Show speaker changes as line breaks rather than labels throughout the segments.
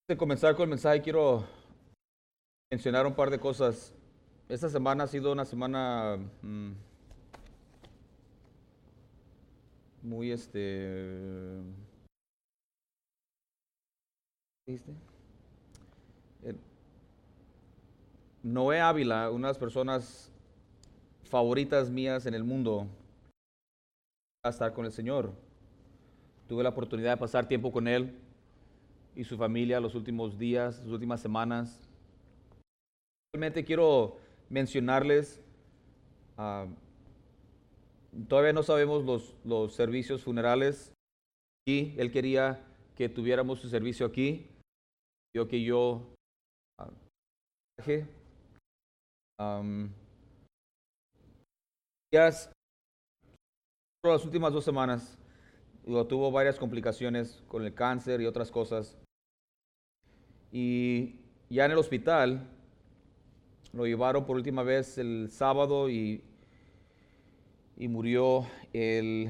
De comenzar con el mensaje, quiero mencionar un par de cosas. Esta semana ha sido una semana muy, ¿qué dijiste? Eh, Noé Ávila, una de las personas favoritas mías en el mundo, va a estar con el Señor. Tuve la oportunidad de pasar tiempo con él y su familia los últimos días, las últimas semanas. Realmente quiero mencionarles, ah, todavía no sabemos los servicios funerales y él quería que tuviéramos su servicio aquí. Yo ah, viaje, am, días, por las últimas 2 semanas, tuvo varias complicaciones con el cáncer y otras cosas. Y ya en el hospital lo llevaron por última vez el sábado y murió el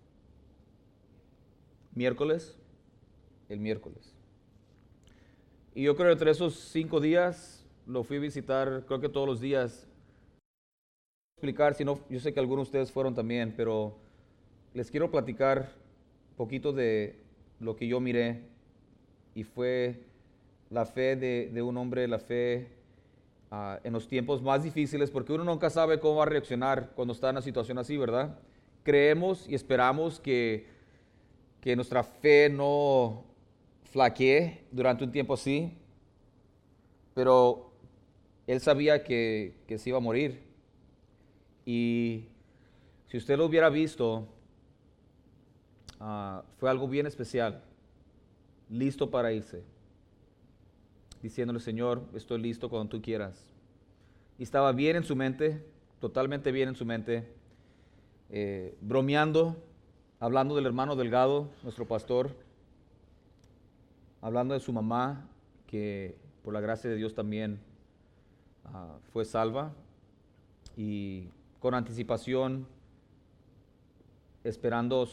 miércoles. El miércoles. Y yo creo que entre esos 5 días lo fui a visitar, creo que todos los días. Explicar, si no, yo sé que algunos de ustedes fueron también, pero les quiero platicar un poquito de lo que yo miré y fue la fe de un hombre, la fe en los tiempos más difíciles, porque uno nunca sabe cómo va a reaccionar cuando está en una situación así, ¿verdad? Creemos y esperamos que nuestra fe no flaquee durante un tiempo así, pero él sabía que se iba a morir. Y si usted lo hubiera visto, fue algo bien especial, listo para irse, diciéndole, Señor, estoy listo cuando tú quieras. Y estaba bien en su mente, totalmente bien en su mente, bromeando, hablando del hermano Delgado, nuestro pastor, hablando de su mamá, que por la gracia de Dios también fue salva, y con anticipación, esperando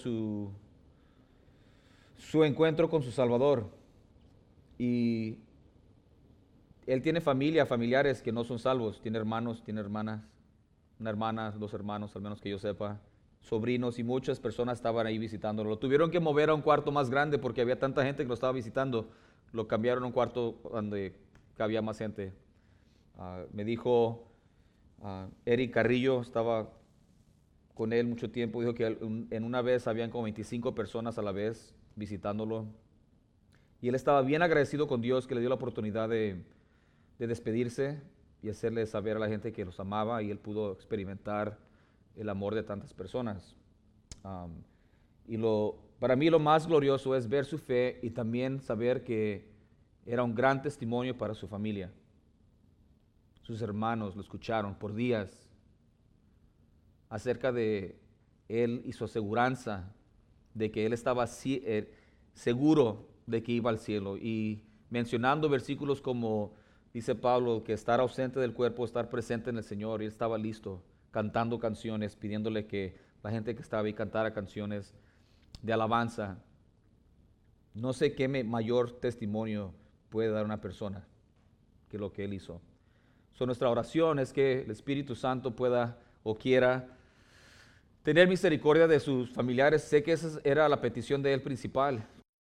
su encuentro con su Salvador. Y él tiene familia, familiares que no son salvos, tiene hermanos, tiene hermanas, una hermana, 2 hermanos, al menos que yo sepa, sobrinos, y muchas personas estaban ahí visitándolo. Lo tuvieron que mover a un cuarto más grande porque había tanta gente que lo estaba visitando. Lo cambiaron a un cuarto donde cabía más gente. Me dijo Eric Carrillo, estaba con él mucho tiempo, dijo que en una vez habían como 25 personas a la vez visitándolo. Y él estaba bien agradecido con Dios que le dio la oportunidad de despedirse y hacerle saber a la gente que los amaba, y él pudo experimentar el amor de tantas personas. Um, para mí lo más glorioso es ver su fe y también saber que era un gran testimonio para su familia. Sus hermanos lo escucharon por días acerca de él y su aseguranza de que él estaba seguro de que iba al cielo, y mencionando versículos como dice Pablo, que estar ausente del cuerpo, estar presente en el Señor, y él estaba listo, cantando canciones, pidiéndole que la gente que estaba ahí cantara canciones de alabanza. No sé qué mayor testimonio puede dar una persona que lo que él hizo. Nuestra oración es que el Espíritu Santo pueda o quiera tener misericordia de sus familiares. Sé que esa era la petición de él principal.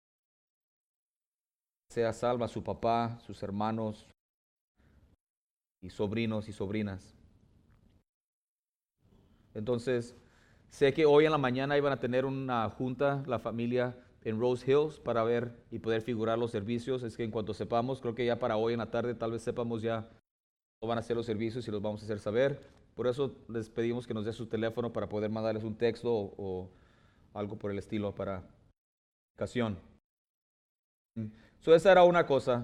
Sea salva su papá, sus hermanos y sobrinos y sobrinas. Entonces, sé que hoy en la mañana iban a tener una junta, la familia, en Rose Hills para ver y poder figurar los servicios. Es que en cuanto sepamos, creo que ya para hoy en la tarde tal vez sepamos ya cómo van a ser los servicios y los vamos a hacer saber. Por eso les pedimos que nos dé su teléfono para poder mandarles un texto o algo por el estilo para ocasión. Esa era una cosa.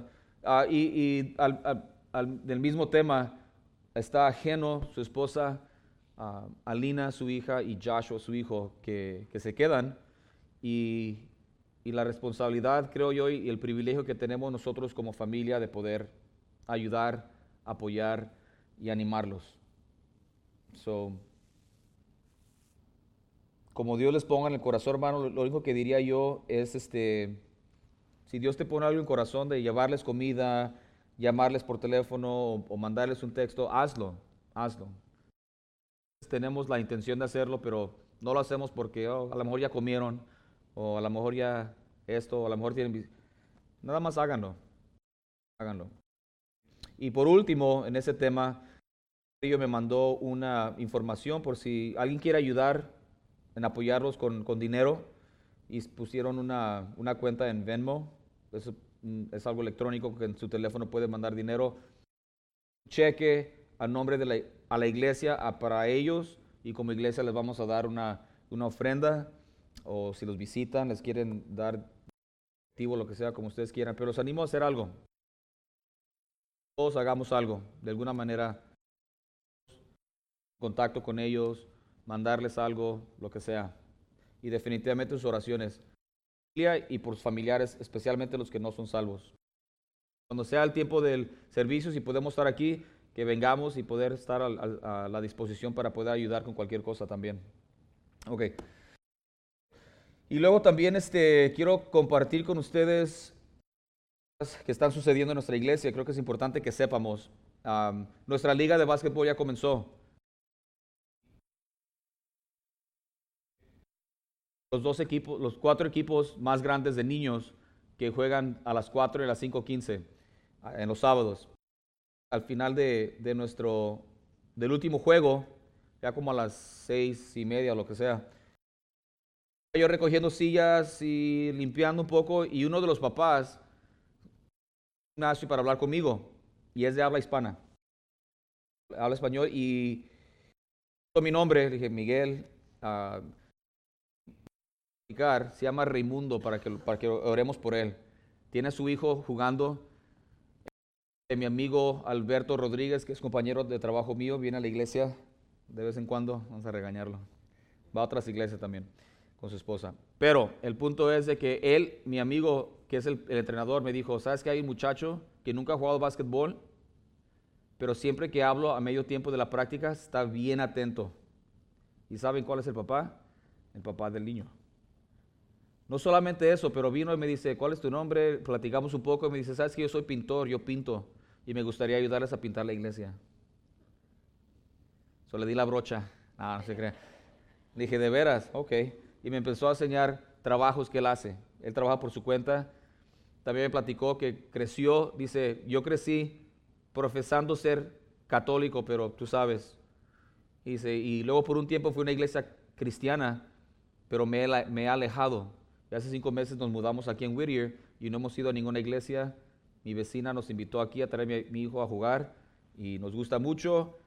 Del mismo tema está Geno, su esposa, Alina, su hija, y Joshua, su hijo, que se quedan. Y, y la responsabilidad, creo yo, y el privilegio que tenemos nosotros como familia de poder ayudar, apoyar y animarlos. So, como Dios les ponga en el corazón, hermano, lo único que diría yo es Si Dios te pone algo en corazón de llevarles comida, llamarles por teléfono o mandarles un texto, hazlo, hazlo. Tenemos la intención de hacerlo, pero no lo hacemos porque a lo mejor ya comieron, o a lo mejor ya esto, o a lo mejor tienen... Nada más háganlo, háganlo. Y por último, en ese tema, ellos me mandó una información por si alguien quiere ayudar en apoyarlos con dinero y pusieron una cuenta en Venmo. Eso es algo electrónico que en su teléfono puede mandar dinero. Cheque a nombre de a la iglesia para ellos y como iglesia les vamos a dar una ofrenda o si los visitan les quieren dar lo que sea como ustedes quieran, pero los animo a hacer algo. Todos hagamos algo, de alguna manera contacto con ellos, mandarles algo, lo que sea. Y definitivamente sus oraciones. Y por sus familiares, especialmente los que no son salvos. Cuando sea el tiempo del servicio, si podemos estar aquí, que vengamos y poder estar a la disposición para poder ayudar con cualquier cosa también. Ok. Y luego también quiero compartir con ustedes cosas que están sucediendo en nuestra iglesia. Creo que es importante que sepamos. Nuestra liga de básquetbol ya comenzó. Los 4 equipos más grandes de niños que juegan a las 4 y a las 5:15 en los sábados. Al final del último juego, ya como a las 6:30 o lo que sea, yo recogiendo sillas y limpiando un poco y uno de los papás nació para hablar conmigo y es de habla hispana, habla español y mi nombre, le dije Miguel, se llama Raimundo para que oremos por él. Tiene a su hijo jugando. Mi amigo Alberto Rodríguez, que es compañero de trabajo mío, viene a la iglesia de vez en cuando, vamos a regañarlo. Va a otras iglesias también con su esposa. Pero el punto es de que él, mi amigo, que es el entrenador, me dijo, ¿sabes que hay un muchacho que nunca ha jugado básquetbol? Pero siempre que hablo a medio tiempo de la práctica está bien atento. ¿Y saben cuál es el papá? El papá del niño. No solamente eso, pero vino y me dice, ¿cuál es tu nombre? Platicamos un poco y me dice, ¿sabes que yo soy pintor? Yo pinto y me gustaría ayudarles a pintar la iglesia. Le di la brocha. No se cree. Le dije, ¿de veras? Ok. Y me empezó a enseñar trabajos que él hace. Él trabaja por su cuenta. También me platicó que creció, dice, yo crecí profesando ser católico, pero tú sabes. Dice, y luego por un tiempo fui a una iglesia cristiana, pero me he alejado. Y hace 5 meses nos mudamos aquí en Whittier y no hemos ido a ninguna iglesia. Mi vecina nos invitó aquí a traer a mi hijo a jugar y nos gusta mucho.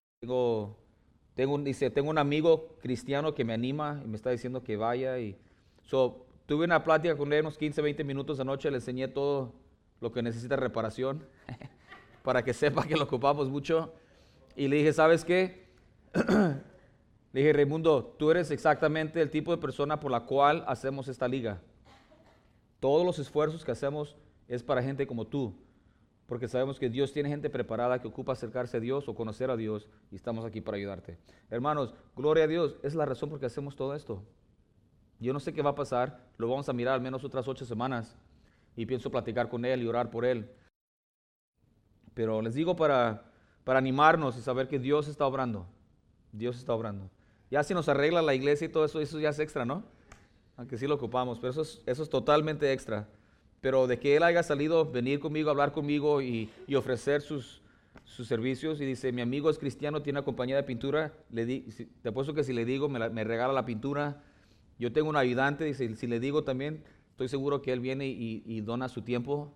Tengo un amigo cristiano que me anima y me está diciendo que vaya. Tuve una plática con él unos 15, 20 minutos anoche, le enseñé todo lo que necesita reparación para que sepa que lo ocupamos mucho. Y le dije, ¿sabes qué? Le dije, Raimundo, tú eres exactamente el tipo de persona por la cual hacemos esta liga. Todos los esfuerzos que hacemos es para gente como tú, porque sabemos que Dios tiene gente preparada que ocupa acercarse a Dios o conocer a Dios y estamos aquí para ayudarte. Hermanos, gloria a Dios, es la razón por qué hacemos todo esto. Yo no sé qué va a pasar, lo vamos a mirar al menos otras 8 semanas y pienso platicar con él y orar por él. Pero les digo para animarnos y saber que Dios está obrando. Dios está obrando. Ya si nos arregla la iglesia y todo eso, eso ya es extra, ¿no? Aunque sí lo ocupamos, pero eso es totalmente extra. Pero de que él haya salido, venir conmigo, hablar conmigo y ofrecer sus servicios, y dice, mi amigo es cristiano, tiene una compañía de pintura, te apuesto que si le digo, me regala la pintura. Yo tengo un ayudante, dice, si le digo también, estoy seguro que él viene y dona su tiempo.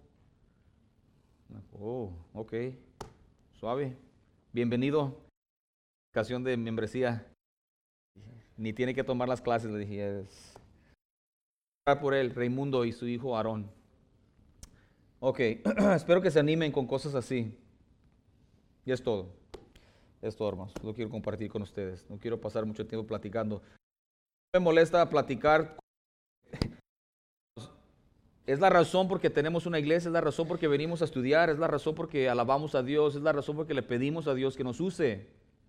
Oh, ok, suave. Bienvenido, ocasión de membresía. Ni tiene que tomar las clases, le dije. Por él, Raimundo y su hijo Aarón. Ok, espero que se animen con cosas así. Y es todo. Es todo, hermanos. Lo quiero compartir con ustedes. No quiero pasar mucho tiempo platicando. Me molesta platicar. Es la razón porque tenemos una iglesia, es la razón porque venimos a estudiar, es la razón porque alabamos a Dios, es la razón porque le pedimos a Dios que nos use.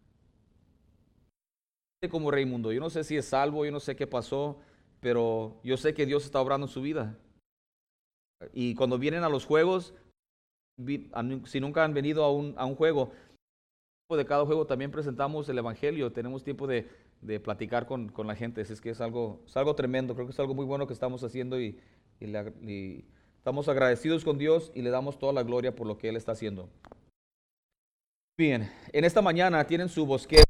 Como Raimundo, yo no sé si es salvo, yo no sé qué pasó, pero yo sé que Dios está obrando en su vida. Y cuando vienen a los juegos, si nunca han venido a un juego, de cada juego también presentamos el Evangelio, tenemos tiempo de platicar con la gente, así es que es algo tremendo, creo que es algo muy bueno que estamos haciendo y estamos agradecidos con Dios y le damos toda la gloria por lo que Él está haciendo. Bien, en esta mañana tienen su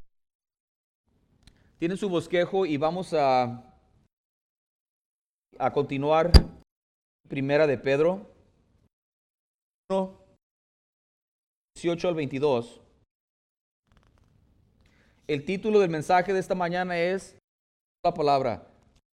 bosquejo y vamos a continuar Primera de Pedro 1, 18 al 22. El título del mensaje de esta mañana es la palabra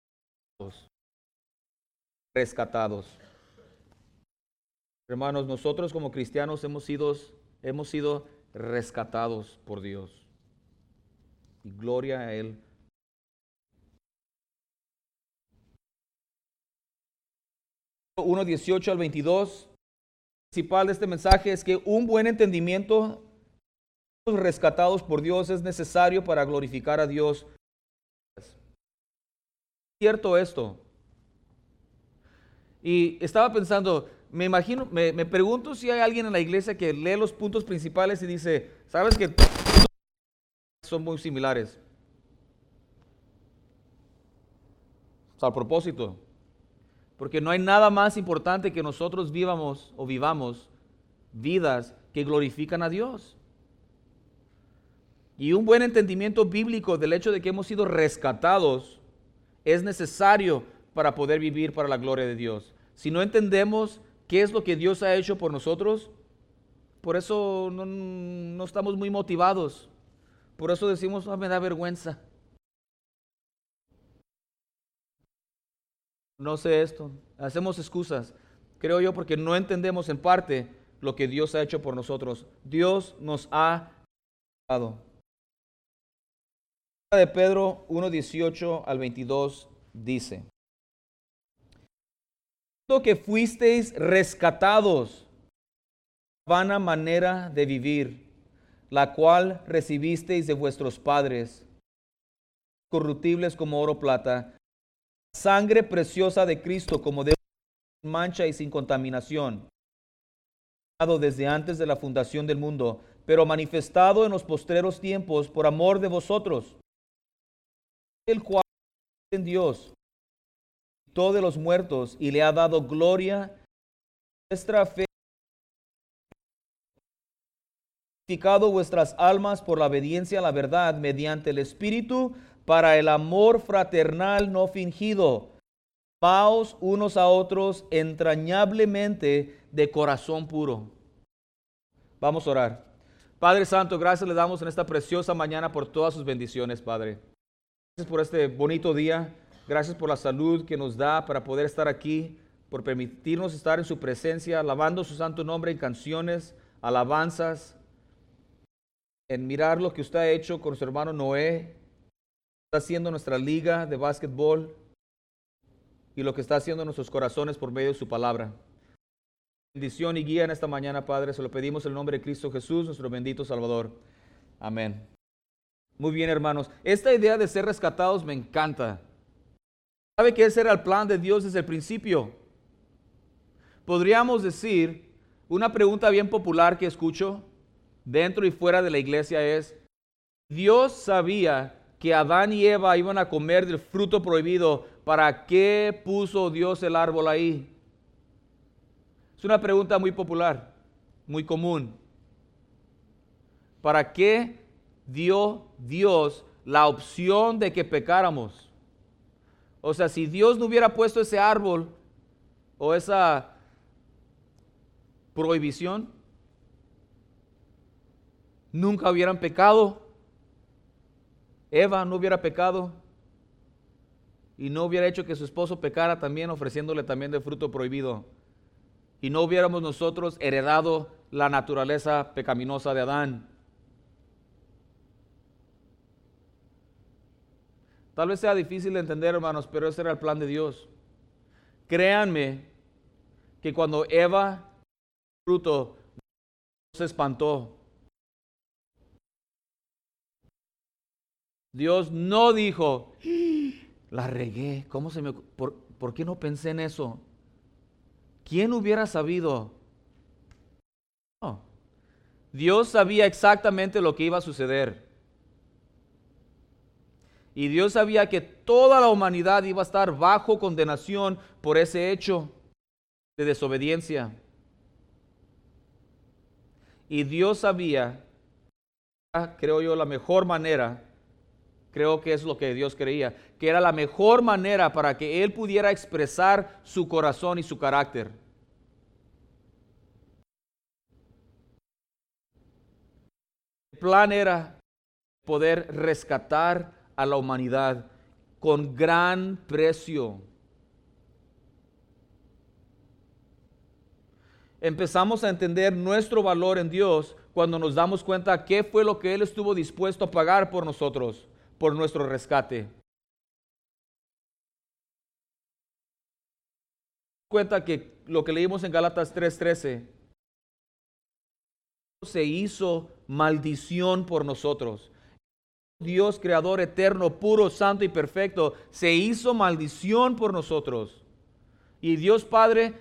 rescatados. Hermanos, nosotros como cristianos hemos sido rescatados por Dios. Y gloria a Él. 1:18 al 22. El principal de este mensaje es que un buen entendimiento de los rescatados por Dios es necesario para glorificar a Dios. ¿Es cierto esto? Y estaba pensando, me pregunto si hay alguien en la iglesia que lee los puntos principales y dice, ¿sabes que son muy similares? O sea, a propósito, porque no hay nada más importante que nosotros vivamos vidas que glorifican a Dios. Y un buen entendimiento bíblico del hecho de que hemos sido rescatados es necesario para poder vivir para la gloria de Dios. Si no entendemos qué es lo que Dios ha hecho por nosotros, por eso no estamos muy motivados. Por eso decimos, me da vergüenza. No sé esto. Hacemos excusas. Creo yo porque no entendemos en parte lo que Dios ha hecho por nosotros. Dios nos ha dado. De Pedro 1:18 al 22 dice: que fuisteis rescatados de la vana manera de vivir, la cual recibisteis de vuestros padres, corruptibles como oro o plata, sangre preciosa de Cristo como de mancha y sin contaminación, desde antes de la fundación del mundo, pero manifestado en los postreros tiempos por amor de vosotros, el cual en Dios de los muertos y le ha dado gloria. Vuestra fe, santificado vuestras almas por la obediencia a la verdad mediante el Espíritu, para el amor fraternal no fingido. Amaos unos a otros entrañablemente de corazón puro. Vamos a orar. Padre Santo, gracias le damos en esta preciosa mañana por todas sus bendiciones, Padre. Gracias por este bonito día. Gracias por la salud que nos da para poder estar aquí, por permitirnos estar en su presencia, alabando su santo nombre en canciones, alabanzas, en mirar lo que usted ha hecho con su hermano Noé, está haciendo nuestra liga de básquetbol y lo que está haciendo en nuestros corazones por medio de su palabra. Bendición y guía en esta mañana, Padre, se lo pedimos en el nombre de Cristo Jesús, nuestro bendito Salvador. Amén. Muy bien, hermanos. Esta idea de ser rescatados me encanta. ¿Sabe que ese era el plan de Dios desde el principio? Podríamos decir, una pregunta bien popular que escucho dentro y fuera de la iglesia es, Dios sabía que Adán y Eva iban a comer del fruto prohibido, ¿para qué puso Dios el árbol ahí? Es una pregunta muy popular, muy común. ¿Para qué dio Dios la opción de que pecáramos? O sea, si Dios no hubiera puesto ese árbol o esa prohibición, nunca hubieran pecado. Eva no hubiera pecado y no hubiera hecho que su esposo pecara también, ofreciéndole también del fruto prohibido. Y no hubiéramos nosotros heredado la naturaleza pecaminosa de Adán. Tal vez sea difícil de entender, hermanos, pero ese era el plan de Dios. Créanme que cuando Eva fruto se espantó. Dios no dijo, la regué, ¿por qué no pensé en eso? ¿Quién hubiera sabido? No. Dios sabía exactamente lo que iba a suceder. Y Dios sabía que toda la humanidad iba a estar bajo condenación por ese hecho de desobediencia. Y Dios sabía, creo yo, la mejor manera, creo que es lo que Dios creía, que era la mejor manera para que Él pudiera expresar su corazón y su carácter. El plan era poder rescatar a la humanidad con gran precio. Empezamos a entender nuestro valor en Dios cuando nos damos cuenta qué fue lo que Él estuvo dispuesto a pagar por nosotros, por nuestro rescate. Cuenta que lo que leímos en Gálatas 3:13 se hizo maldición por nosotros. Dios creador eterno, puro, santo y perfecto, se hizo maldición por nosotros. Y Dios Padre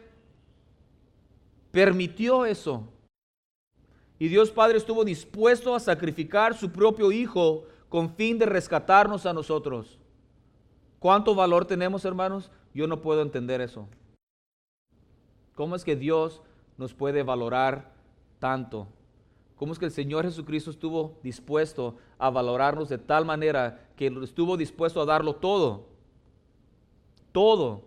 permitió eso. Y Dios Padre estuvo dispuesto a sacrificar su propio Hijo con fin de rescatarnos a nosotros. ¿Cuánto valor tenemos, hermanos? Yo no puedo entender eso. ¿Cómo es que Dios nos puede valorar tanto? ¿Cómo es que el Señor Jesucristo estuvo dispuesto a valorarnos de tal manera que estuvo dispuesto a darlo todo? Todo.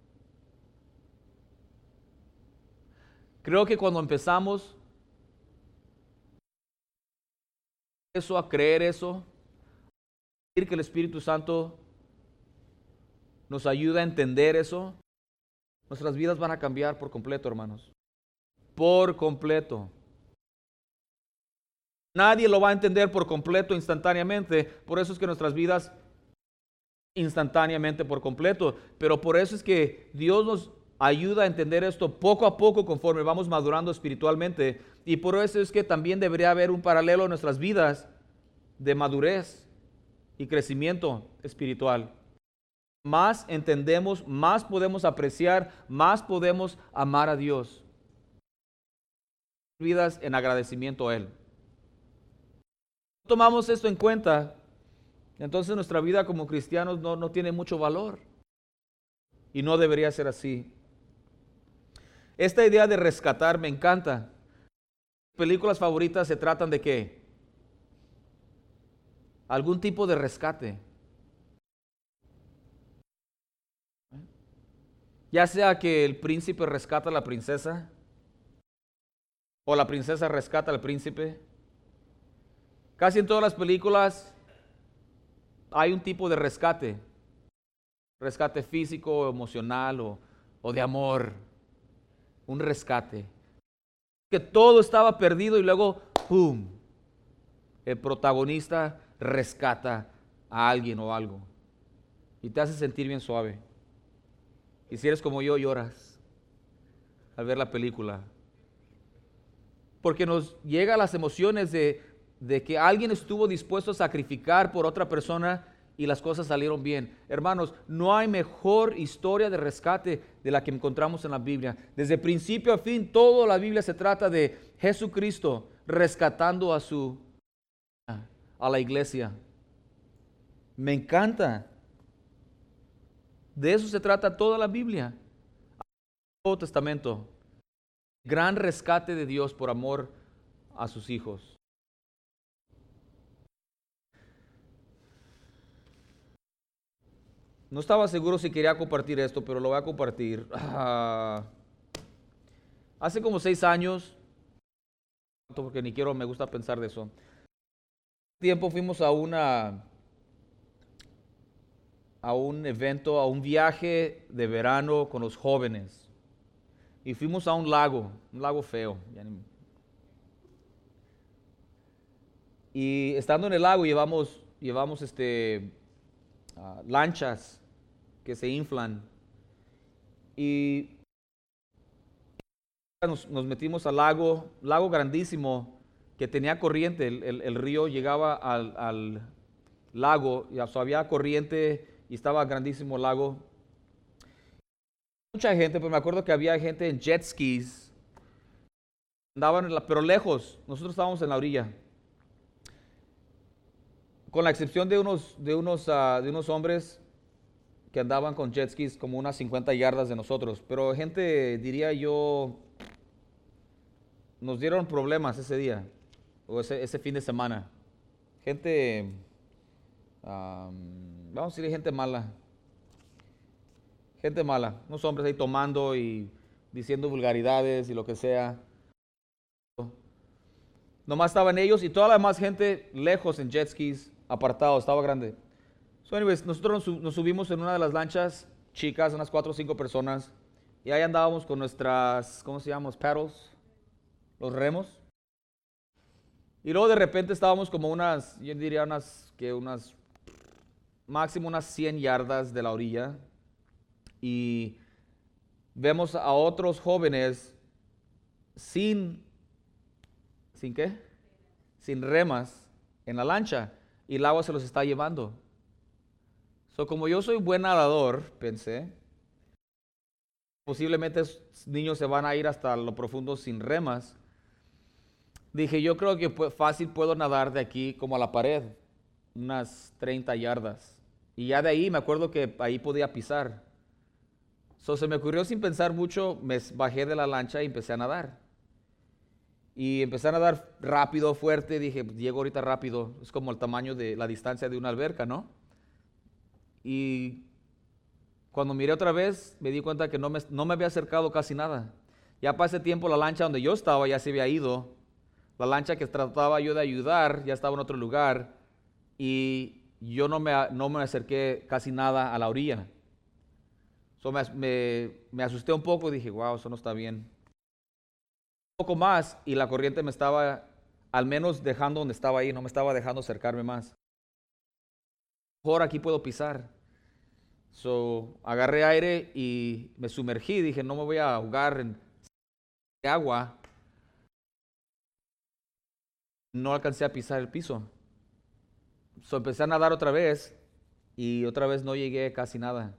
Creo que cuando empezamos a creer eso, que el Espíritu Santo nos ayuda a entender eso, nuestras vidas van a cambiar por completo, hermanos. Por completo. Nadie lo va a entender por completo instantáneamente, por eso es que nuestras vidas instantáneamente por completo, pero por eso es que Dios nos ayuda a entender esto poco a poco conforme vamos madurando espiritualmente, y por eso es que también debería haber un paralelo en nuestras vidas de madurez y crecimiento espiritual. Más entendemos, más podemos apreciar, más podemos amar a Dios. Vidas en agradecimiento a Él. Tomamos esto en cuenta, entonces nuestra vida como cristianos no tiene mucho valor. Y no debería ser así. Esta idea de rescatar me encanta. Películas favoritas se tratan de ¿qué? Algún tipo de rescate. Ya sea que el príncipe rescata a la princesa, o la princesa rescata al príncipe. Casi en todas las películas hay un tipo de rescate. Rescate físico, emocional o de amor. Un rescate. Que todo estaba perdido y luego, ¡pum! El protagonista rescata a alguien o algo. Y te hace sentir bien suave. Y si eres como yo, lloras al ver la película. Porque nos llega las emociones de que alguien estuvo dispuesto a sacrificar por otra persona y las cosas salieron bien. Hermanos, no hay mejor historia de rescate de la que encontramos en la Biblia. Desde principio a fin, toda la Biblia se trata de Jesucristo rescatando a la iglesia. Me encanta. De eso se trata toda la Biblia. El Nuevo Testamento. Gran rescate de Dios por amor a sus hijos. No estaba seguro si quería compartir esto, pero lo voy a compartir. Hace como 6 años, porque ni quiero, me gusta pensar de eso. Tiempo fuimos a un evento, a un viaje de verano con los jóvenes. Y fuimos a un lago feo. Y estando en el lago llevamos lanchas que se inflan. Y nos metimos al lago grandísimo que tenía corriente. El río llegaba al lago, y había corriente y estaba grandísimo el lago. mucha gente, pero me acuerdo que había gente en jet skis, andaban, pero lejos, nosotros estábamos en la orilla, con la excepción de unos hombres que andaban con jet skis como unas 50 yardas de nosotros, pero gente, diría yo, nos dieron problemas ese día, o ese fin de semana. Gente, vamos a decir gente mala. Gente mala, unos hombres ahí tomando y diciendo vulgaridades y lo que sea. Nomás estaban ellos y toda la demás gente lejos en jet skis, apartado, estaba grande. So anyways, nosotros nos subimos en una de las lanchas chicas, unas 4 o 5 personas, y ahí andábamos con nuestras, ¿cómo se llaman? Paddles, los remos. Y luego de repente estábamos como yo diría máximo unas 100 yardas de la orilla, y vemos a otros jóvenes ¿sin qué? Sin remas en la lancha, y el agua se los está llevando. So, como yo soy buen nadador, pensé, posiblemente esos niños se van a ir hasta lo profundo sin remas. Dije, yo creo que fácil puedo nadar de aquí como a la pared, unas 30 yardas. Y ya de ahí me acuerdo que ahí podía pisar. So, se me ocurrió sin pensar mucho, me bajé de la lancha y empecé a nadar. Y empecé a nadar rápido, fuerte, dije, llego ahorita rápido, es como el tamaño de la distancia de una alberca, ¿no? Y cuando miré otra vez, me di cuenta que no me había acercado casi nada. Ya para ese tiempo la lancha donde yo estaba ya se había ido. La lancha que trataba yo de ayudar ya estaba en otro lugar. Y yo no me acerqué casi nada a la orilla. So me asusté un poco y dije, wow, eso no está bien. Un poco más y la corriente me estaba al menos dejando donde estaba ahí, no me estaba dejando acercarme más. Mejor aquí puedo pisar. So, agarré aire y me sumergí. Dije, no me voy a ahogar en agua. No alcancé a pisar el piso. So, empecé a nadar otra vez y otra vez no llegué casi nada.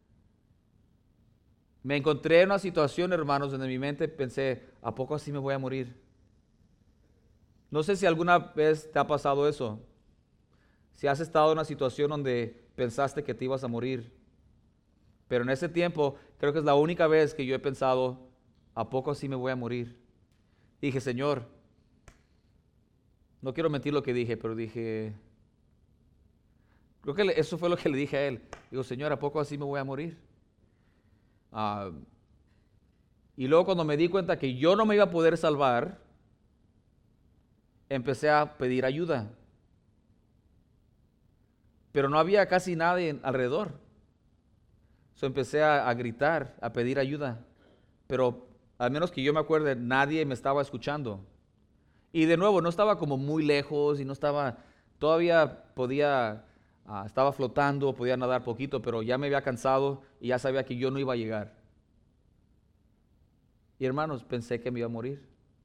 Me encontré en una situación, hermanos, donde en mi mente pensé, ¿a poco así me voy a morir? No sé si alguna vez te ha pasado eso. Si has estado en una situación donde pensaste que te ibas a morir. Pero en ese tiempo, creo que es la única vez que yo he pensado, ¿a poco así me voy a morir? Dije, Señor, no quiero mentir lo que dije, pero dije, creo que eso fue lo que le dije a él. Digo, Señor, ¿a poco así me voy a morir? Y luego cuando me di cuenta que yo no me iba a poder salvar, empecé a pedir ayuda. Pero no había casi nadie alrededor. So empecé a gritar, a pedir ayuda. Pero al menos que yo me acuerde, nadie me estaba escuchando. Y de nuevo, no estaba como muy lejos y no estaba, todavía estaba flotando, podía nadar poquito, pero ya me había cansado y ya sabía que yo no iba a llegar. Y hermanos, pensé que me iba a morir.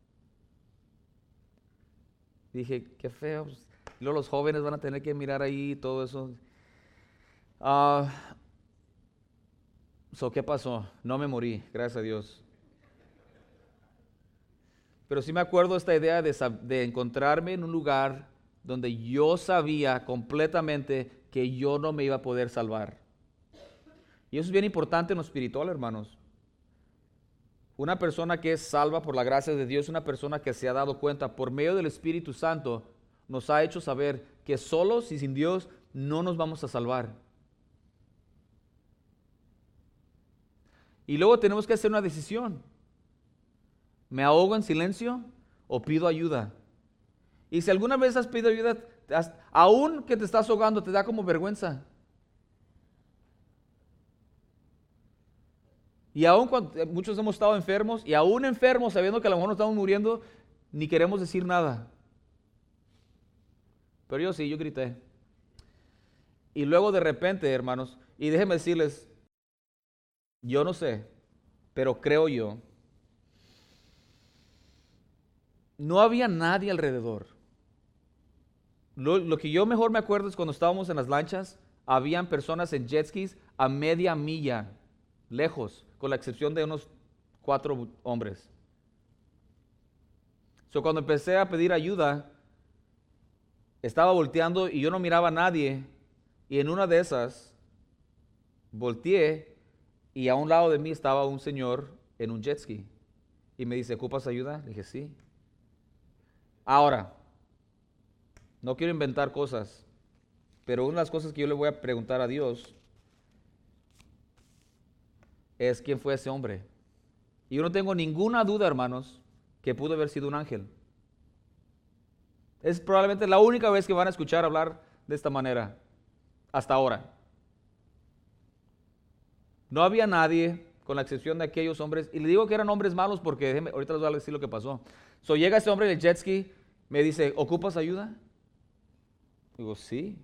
Dije, qué feo. Y luego los jóvenes van a tener que mirar ahí todo eso. ¿Qué pasó? No me morí, gracias a Dios. Pero sí me acuerdo esta idea de encontrarme en un lugar donde yo sabía completamente que yo no me iba a poder salvar. Y eso es bien importante en lo espiritual, hermanos. Una persona que es salva por la gracia de Dios, una persona que se ha dado cuenta por medio del Espíritu Santo, nos ha hecho saber que solos y sin Dios no nos vamos a salvar. Y luego tenemos que hacer una decisión. ¿Me ahogo en silencio o pido ayuda? Y si alguna vez has pedido ayuda, aún que te estás ahogando, te da como vergüenza. Y aún cuando muchos hemos estado enfermos, y aún enfermos, sabiendo que a lo mejor nos estamos muriendo, ni queremos decir nada. Pero yo grité. Y luego de repente, hermanos, y déjenme decirles, yo no sé, pero creo yo, no había nadie alrededor. Lo que yo mejor me acuerdo es cuando estábamos en las lanchas, habían personas en jet skis a media milla, lejos, con la excepción de unos 4 hombres. Cuando empecé a pedir ayuda, estaba volteando y yo no miraba a nadie. Y en una de esas, volteé y a un lado de mí estaba un señor en un jet ski. Y me dice, ¿ocupas ayuda? Le dije, sí. Ahora, no quiero inventar cosas, pero una de las cosas que yo le voy a preguntar a Dios es quién fue ese hombre. Y yo no tengo ninguna duda, hermanos, que pudo haber sido un ángel. Es probablemente la única vez que van a escuchar hablar de esta manera, hasta ahora. No había nadie, con la excepción de aquellos hombres, y le digo que eran hombres malos porque ahorita les voy a decir lo que pasó. Llega ese hombre del jet ski, me dice, ¿ocupas ayuda? Digo, sí.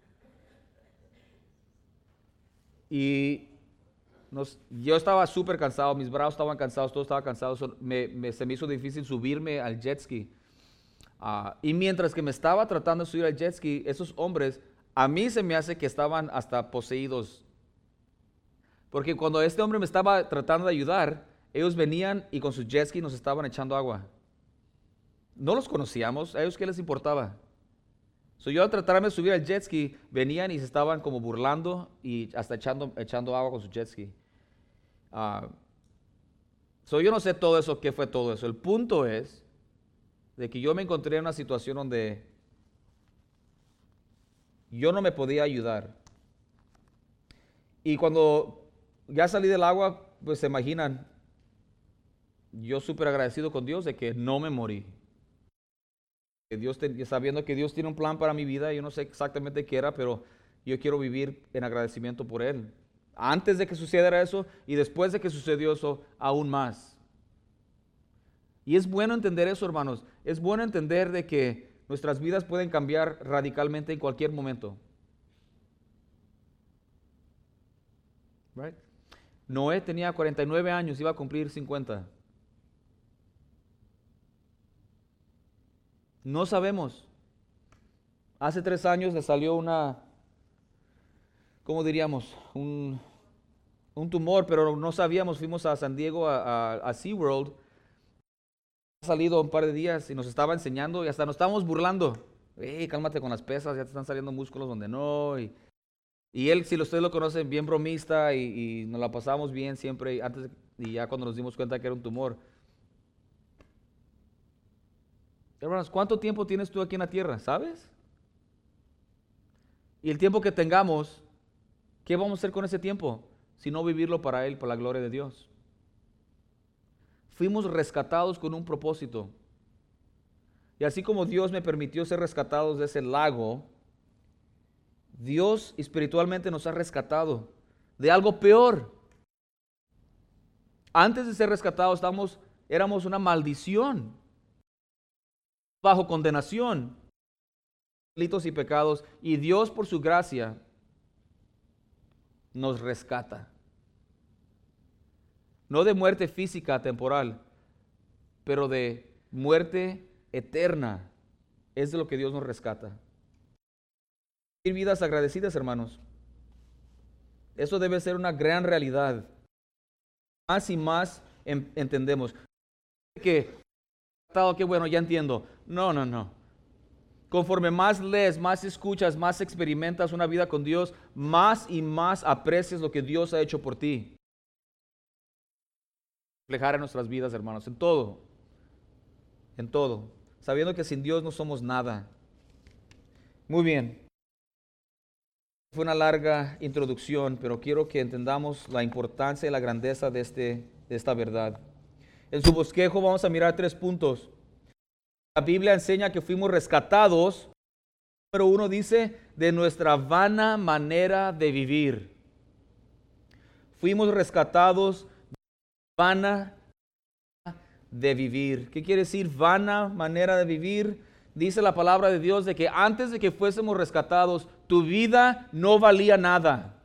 Y yo estaba súper cansado, mis brazos estaban cansados, todo estaba cansado, se me hizo difícil subirme al jet ski. Y mientras que me estaba tratando de subir al jet ski, esos hombres, a mí se me hace que estaban hasta poseídos. Porque cuando este hombre me estaba tratando de ayudar, ellos venían y con sus jet ski nos estaban echando agua. No los conocíamos, a ellos qué les importaba. Yo al tratarme de subir al jet ski, venían y se estaban como burlando y hasta echando agua con su jet ski. Yo no sé todo eso, qué fue todo eso. El punto es de que yo me encontré en una situación donde yo no me podía ayudar. Y cuando ya salí del agua, pues se imaginan, yo súper agradecido con Dios de que no me morí. Sabiendo que Dios tiene un plan para mi vida, yo no sé exactamente qué era, pero yo quiero vivir en agradecimiento por Él. Antes de que sucediera eso y después de que sucedió eso, aún más. Y es bueno entender eso, hermanos. Es bueno entender de que nuestras vidas pueden cambiar radicalmente en cualquier momento. Right? Noé tenía 49 años, iba a cumplir 50. No sabemos. Hace 3 años le salió ¿cómo diríamos? Un tumor, pero no sabíamos. Fuimos a San Diego, a SeaWorld. Ha salido un par de días y nos estaba enseñando y hasta nos estábamos burlando. Cálmate con las pesas, ya te están saliendo músculos donde no. Y él, si ustedes lo conocen, bien bromista y nos la pasábamos bien siempre y ya cuando nos dimos cuenta que era un tumor. Hermanos, ¿cuánto tiempo tienes tú aquí en la tierra? ¿Sabes? Y el tiempo que tengamos, ¿qué vamos a hacer con ese tiempo? Si no vivirlo para Él, por la gloria de Dios. Fuimos rescatados con un propósito. Y así como Dios me permitió ser rescatados de ese lago, Dios espiritualmente nos ha rescatado de algo peor. Antes de ser rescatados éramos una maldición, bajo condenación, delitos y pecados, y Dios por su gracia nos rescata. No de muerte física temporal, pero de muerte eterna. Es de lo que Dios nos rescata. Vivir vidas agradecidas, hermanos. Eso debe ser una gran realidad. Más y más entendemos que, qué bueno, ya entiendo. No. Conforme más lees, más escuchas, más experimentas una vida con Dios, más y más aprecias lo que Dios ha hecho por ti. Reflejar en nuestras vidas, hermanos, en todo, sabiendo que sin Dios no somos nada. Muy bien. Fue una larga introducción, pero quiero que entendamos la importancia y la grandeza de esta verdad. En su bosquejo vamos a mirar 3 puntos. La Biblia enseña que fuimos rescatados. Número 1 dice, de nuestra vana manera de vivir. Fuimos rescatados de vana de vivir. ¿Qué quiere decir vana manera de vivir? Dice la palabra de Dios de que antes de que fuésemos rescatados, tu vida no valía nada.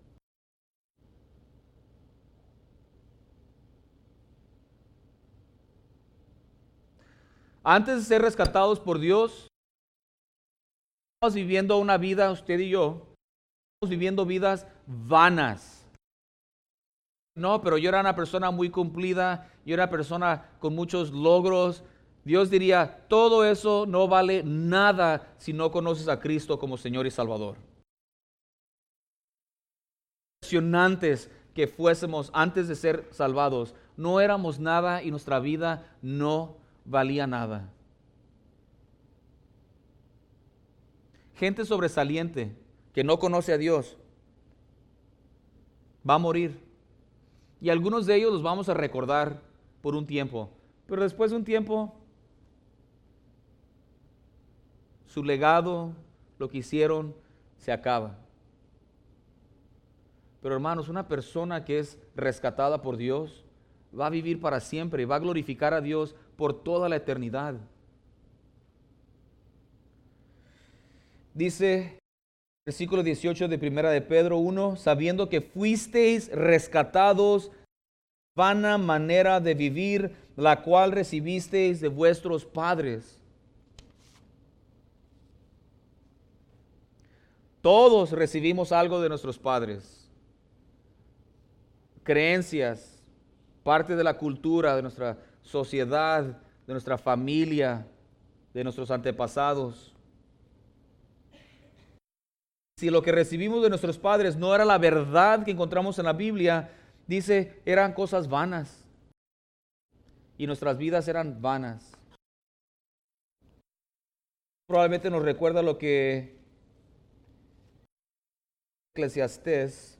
Antes de ser rescatados por Dios, estamos viviendo una vida, usted y yo, estamos viviendo vidas vanas. No, pero yo era una persona muy cumplida, yo era una persona con muchos logros. Dios diría, todo eso no vale nada si no conoces a Cristo como Señor y Salvador. Impresionantes que fuésemos antes de ser salvados, no éramos nada y nuestra vida no valía nada. Gente sobresaliente que no conoce a Dios va a morir. Y algunos de ellos los vamos a recordar por un tiempo, pero después de un tiempo, su legado, lo que hicieron, se acaba. Pero hermanos, una persona que es rescatada por Dios va a vivir para siempre y va a glorificar a Dios por toda la eternidad. Dice versículo 18 de Primera de Pedro 1, sabiendo que fuisteis rescatados vana manera de vivir, la cual recibisteis de vuestros padres. Todos recibimos algo de nuestros padres. Creencias, parte de la cultura, de nuestra sociedad, de nuestra familia, de nuestros antepasados. Si lo que recibimos de nuestros padres no era la verdad que encontramos en la Biblia, dice, eran cosas vanas. Y nuestras vidas eran vanas. Probablemente nos recuerda lo que Eclesiastés,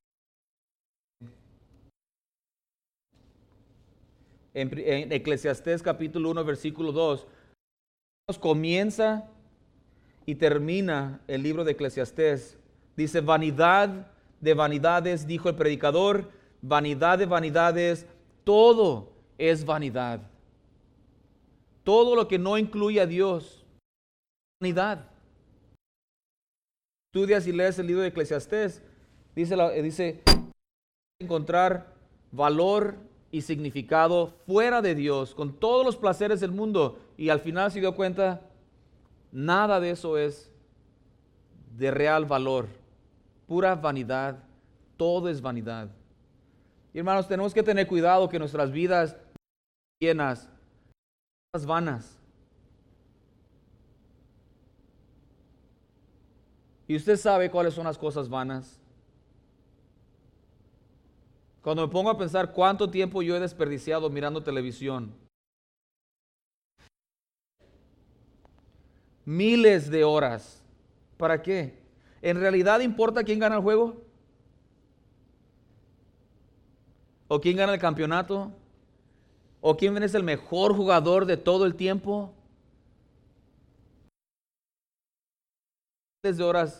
en Eclesiastés capítulo 1, versículo 2, comienza y termina el libro de Eclesiastés. Dice, vanidad de vanidades, dijo el predicador, vanidad de vanidades, todo es vanidad. Todo lo que no incluye a Dios, vanidad. Estudias y lees el libro de Eclesiastés, dice encontrar valor y significado fuera de Dios, con todos los placeres del mundo, y al final se dio cuenta, nada de eso es de real valor, pura vanidad, todo es vanidad. Y hermanos, tenemos que tener cuidado que nuestras vidas llenas, vanas. Y usted sabe cuáles son las cosas vanas. Cuando me pongo a pensar cuánto tiempo yo he desperdiciado mirando televisión, miles de horas. ¿Para qué? ¿En realidad importa quién gana el juego? ¿O quién gana el campeonato? ¿O quién es el mejor jugador de todo el tiempo? Miles de horas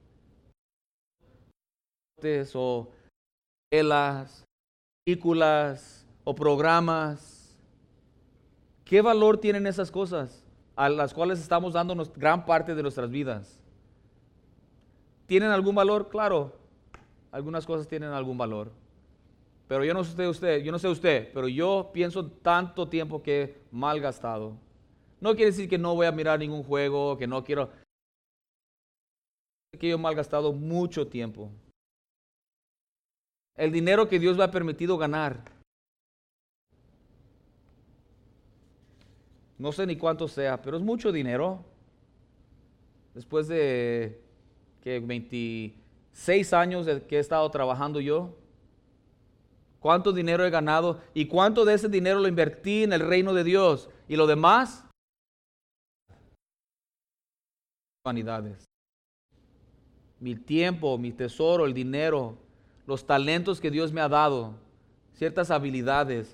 o novelas, películas o programas. ¿Qué valor tienen esas cosas a las cuales estamos dando gran parte de nuestras vidas? ¿Tienen algún valor? Claro, algunas cosas tienen algún valor. Pero yo no sé usted, pero yo pienso tanto tiempo que he malgastado. No quiere decir que no voy a mirar ningún juego, que no quiero. Que yo he malgastado mucho tiempo. El dinero que Dios me ha permitido ganar, no sé ni cuánto sea, pero es mucho dinero. Después de que 26 años de que he estado trabajando yo, ¿cuánto dinero he ganado? ¿Y cuánto de ese dinero lo invertí en el reino de Dios? ¿Y lo demás? Vanidades. Mi tiempo, mi tesoro, el dinero, los talentos que Dios me ha dado, ciertas habilidades,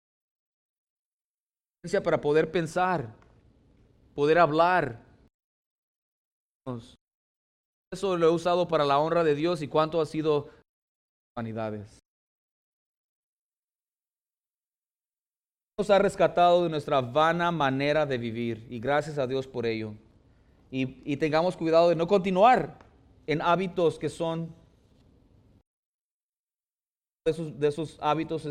para poder pensar, poder hablar. Eso lo he usado para la honra de Dios y cuánto ha sido vanidades. Nos ha rescatado de nuestra vana manera de vivir y gracias a Dios por ello. Y tengamos cuidado de no continuar en hábitos que son de esos hábitos.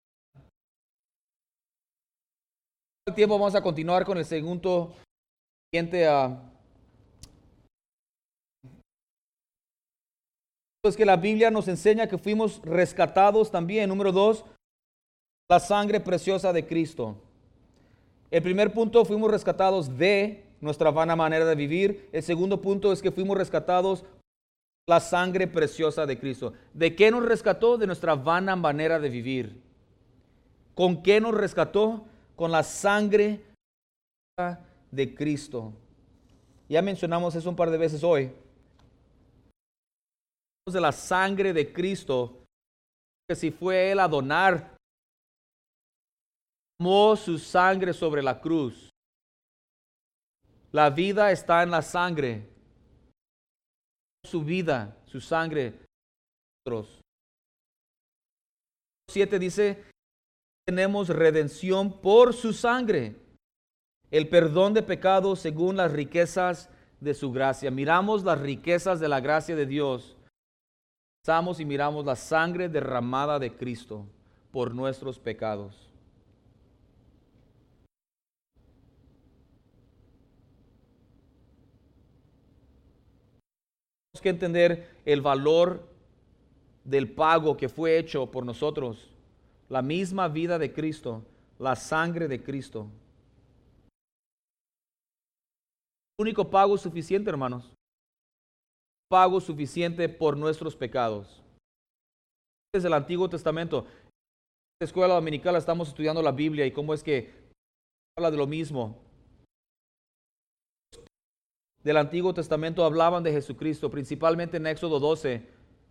El tiempo vamos a continuar con el segundo siguiente Es que la Biblia nos enseña que fuimos rescatados también. Número 2, la sangre preciosa de Cristo. El primer punto, fuimos rescatados de nuestra vana manera de vivir. El segundo punto es que fuimos rescatados la sangre preciosa de Cristo. ¿De qué nos rescató? De nuestra vana manera de vivir. ¿Con qué nos rescató? Con la sangre de Cristo. Ya mencionamos eso un par de veces hoy. De la sangre de Cristo, que si fue Él a donar, tomó su sangre sobre la cruz. La vida está en la sangre. Su vida, su sangre. 7 dice, tenemos redención por su sangre, el perdón de pecados según las riquezas de su gracia. Miramos las riquezas de la gracia de Dios. Pasamos y miramos la sangre derramada de Cristo por nuestros pecados. Tenemos que entender el valor del pago que fue hecho por nosotros. La misma vida de Cristo, la sangre de Cristo. Único pago suficiente, hermanos. Pago suficiente por nuestros pecados. Desde el Antiguo Testamento, en la escuela dominical estamos estudiando la Biblia y cómo es que habla de lo mismo. Del Antiguo Testamento hablaban de Jesucristo, principalmente en Éxodo 12.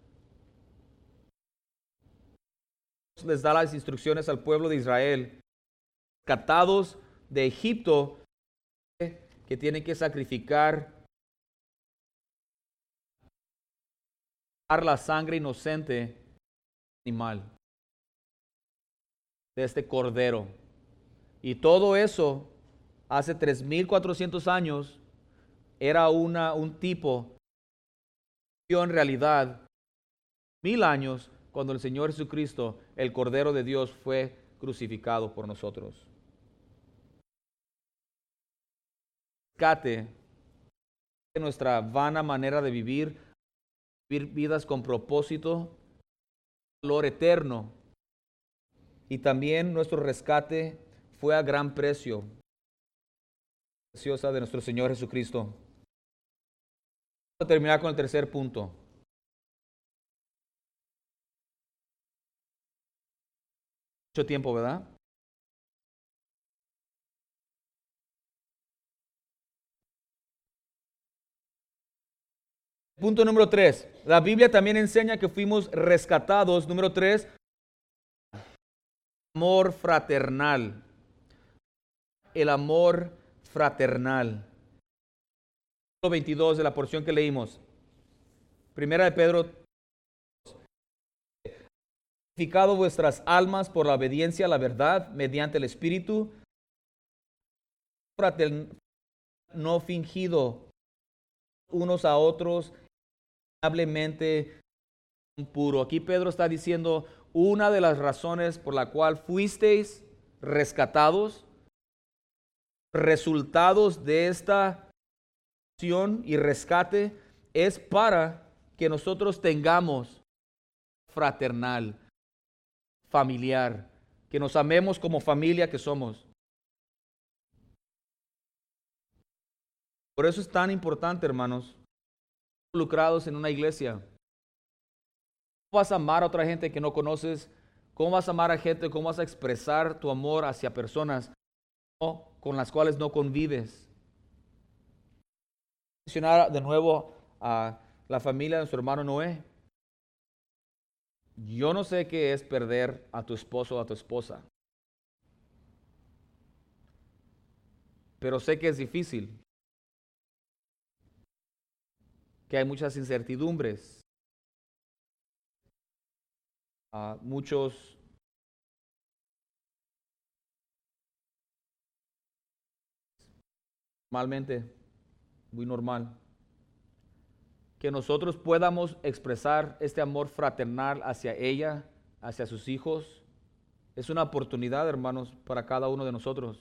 Les da las instrucciones al pueblo de Israel, rescatados de Egipto, que tienen que sacrificar la sangre inocente animal de este cordero. Y todo eso hace 3,400 años era un tipo, en realidad 1,000 años cuando el Señor Jesucristo, el Cordero de Dios, fue crucificado por nosotros. Rescate de nuestra vana manera de vivir vidas con propósito, valor eterno. Y también nuestro rescate fue a gran precio, preciosa de nuestro Señor Jesucristo. Vamos a terminar con el tercer punto. Mucho tiempo, ¿verdad? Punto número 3. La Biblia también enseña que fuimos rescatados. Número 3. Amor fraternal. El amor fraternal. 22 de la porción que leímos. Primera de Pedro. Santificado vuestras almas por la obediencia a la verdad mediante el Espíritu. No fingido unos a otros, amablemente puro. Aquí Pedro está diciendo una de las razones por la cual fuisteis rescatados, resultados de esta acción y rescate, es para que nosotros tengamos fraternal, familiar, que nos amemos como familia que somos. Por eso es tan importante, hermanos, involucrados en una iglesia. ¿Cómo vas a amar a otra gente que no conoces? ¿Cómo vas a amar a gente? ¿Cómo vas a expresar tu amor hacia personas con las cuales no convives? Mencionar de nuevo a la familia de nuestro hermano Noé. Yo no sé qué es perder a tu esposo o a tu esposa, pero sé que es difícil, que hay muchas incertidumbres, muchos normalmente, muy normal, que nosotros podamos expresar este amor fraternal hacia ella, hacia sus hijos, es una oportunidad, hermanos, para cada uno de nosotros.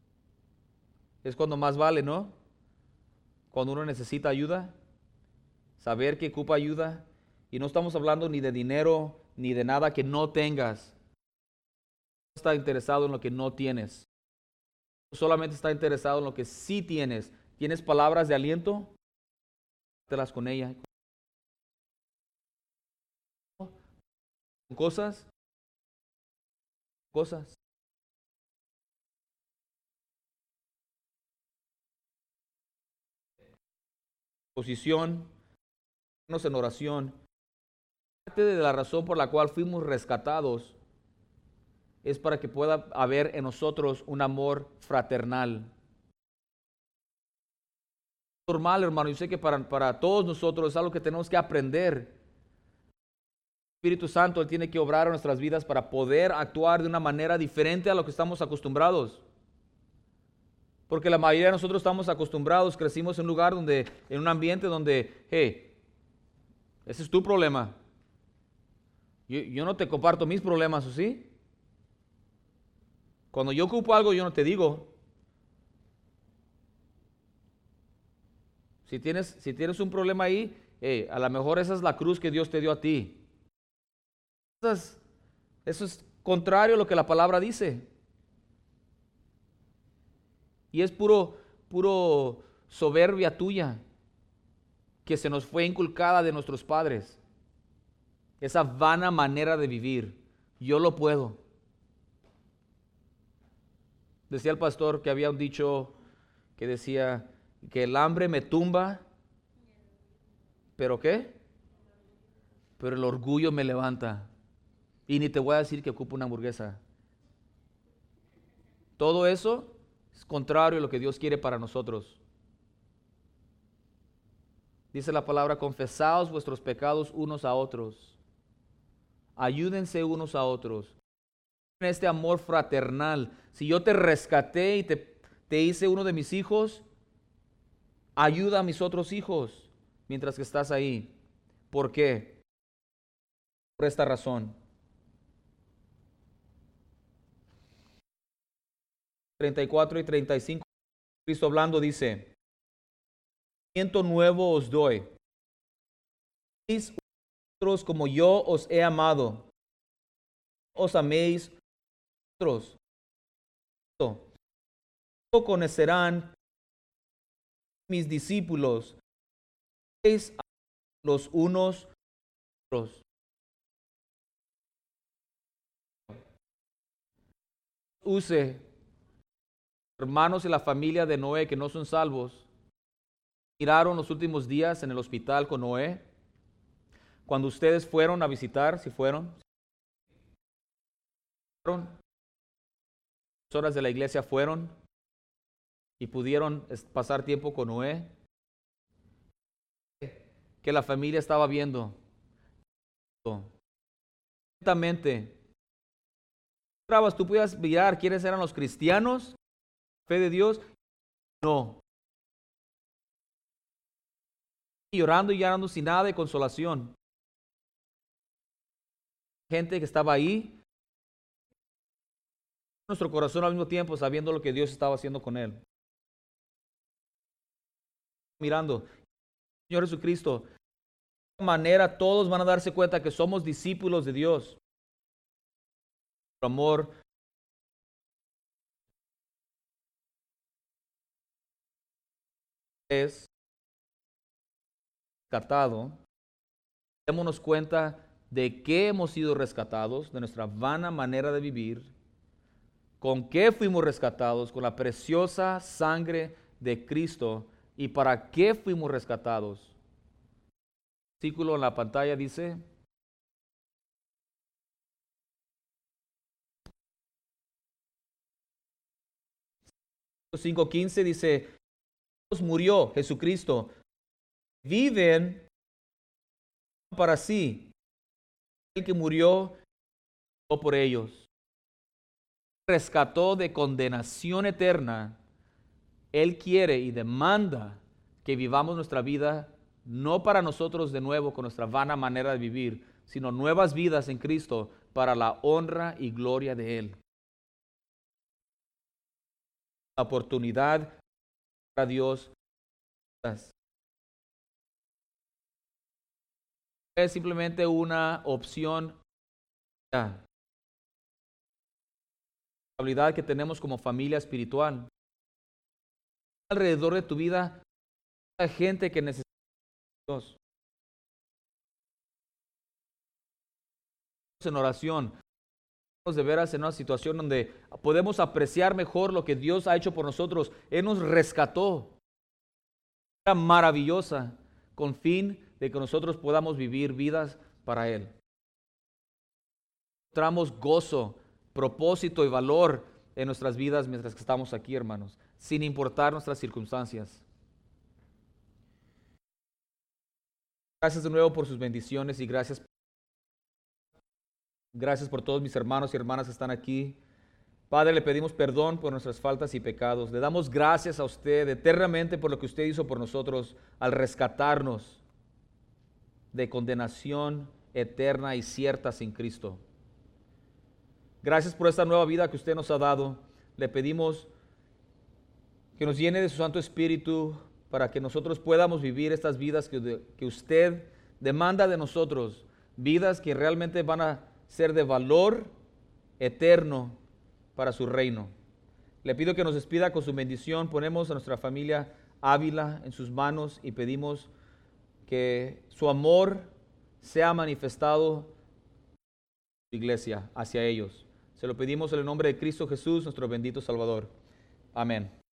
Es cuando más vale, ¿no? Cuando uno necesita ayuda. saber que ocupa ayuda. Y no estamos hablando ni de dinero, ni de nada que no tengas. No está interesado en lo que no tienes. Solamente está interesado en lo que sí tienes. ¿Tienes palabras de aliento? Telas con ella. Cosas. Posición. En oración. Parte de la razón por la cual fuimos rescatados es para que pueda haber en nosotros un amor fraternal. Normal, hermano, yo sé que para todos nosotros es algo que tenemos que aprender. El Espíritu Santo, Él tiene que obrar en nuestras vidas para poder actuar de una manera diferente a lo que estamos acostumbrados. Porque la mayoría de nosotros estamos acostumbrados, crecimos en un lugar donde, en un ambiente donde, hey, ese es tu problema. Yo no te comparto mis problemas, ¿o sí? Cuando yo ocupo algo, yo no te digo. Si tienes un problema ahí, a lo mejor esa es la cruz que Dios te dio a ti. Eso es contrario a lo que la palabra dice. Y es puro soberbia tuya que se nos fue inculcada de nuestros padres. Esa vana manera de vivir. Yo lo puedo. Decía el pastor que había un dicho que decía que el hambre me tumba, ¿pero qué? Pero el orgullo me levanta. Y ni te voy a decir que ocupo una hamburguesa. Todo eso es contrario a lo que Dios quiere para nosotros. Dice la palabra, confesaos vuestros pecados unos a otros. Ayúdense unos a otros. En este amor fraternal. Si yo te rescaté y te hice uno de mis hijos, ayuda a mis otros hijos mientras que estás ahí. ¿Por qué? Por esta razón. 34 y 35, Cristo hablando dice, mandamiento nuevo os doy. Améis otros como yo os he amado. Os améis otros. Conocerán mis discípulos. Améis a los unos a otros. Use hermanos y la familia de Noé que no son salvos. Miraron los últimos días en el hospital con Noé. Cuando ustedes fueron a visitar, si fueron, personas de la iglesia fueron y pudieron pasar tiempo con Noé, que la familia estaba viendo. Atentamente, tú pudieras mirar quiénes eran los cristianos, fe de Dios, no. Llorando y llorando sin nada de consolación. Gente que estaba ahí, nuestro corazón al mismo tiempo sabiendo lo que Dios estaba haciendo con él. Mirando, Señor Jesucristo, de esta manera todos van a darse cuenta que somos discípulos de Dios. Por amor es rescatado. Démonos cuenta de qué hemos sido rescatados, de nuestra vana manera de vivir, con qué fuimos rescatados, con la preciosa sangre de Cristo y para qué fuimos rescatados. El versículo en la pantalla dice, 5:15 dice, Dios murió, Jesucristo, viven para sí, el que murió por ellos, rescató de condenación eterna. Él quiere y demanda que vivamos nuestra vida no para nosotros de nuevo con nuestra vana manera de vivir, sino nuevas vidas en Cristo para la honra y gloria de Él. La oportunidad para Dios es simplemente una opción. La responsabilidad que tenemos como familia espiritual. Alrededor de tu vida hay gente que necesita a Dios. En oración, de veras en una situación donde podemos apreciar mejor lo que Dios ha hecho por nosotros. Él nos rescató. Era maravillosa, con fin de que nosotros podamos vivir vidas para Él. Encontramos gozo, propósito y valor en nuestras vidas mientras que estamos aquí, hermanos, sin importar nuestras circunstancias. Gracias de nuevo por sus bendiciones y gracias por todos mis hermanos y hermanas que están aquí. Padre, le pedimos perdón por nuestras faltas y pecados. Le damos gracias a usted eternamente por lo que usted hizo por nosotros al rescatarnos de condenación eterna y cierta sin Cristo. Gracias por esta nueva vida que usted nos ha dado. Le pedimos que nos llene de su Santo Espíritu para que nosotros podamos vivir estas vidas que usted demanda de nosotros, vidas que realmente van a ser de valor eterno para su reino. Le pido que nos despida con su bendición. Ponemos a nuestra familia Ávila en sus manos y pedimos que su amor sea manifestado en su iglesia hacia ellos. Se lo pedimos en el nombre de Cristo Jesús, nuestro bendito Salvador. Amén.